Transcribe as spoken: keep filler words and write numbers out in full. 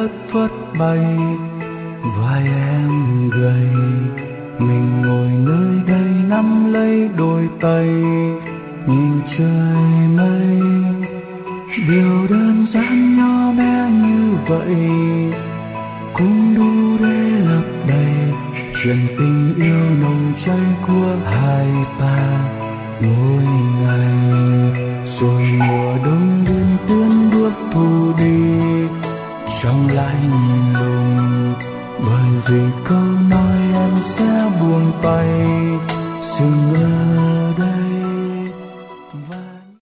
phất phất bay. Vai em gầy, mình ngồi nơi đây nắm lấy đôi tay, nhìn trời mây. Điều đơn giản nhỏ bé như vậy cũng đủ để lấp đầy chuyện tình yêu nồng cháy của hai ta mỗi ngày. Rồi mùa đông đến tiến bước thu đi, trong lại nhìn lùng, bởi vì câu nói em sẽ buông tay dừng ở đây.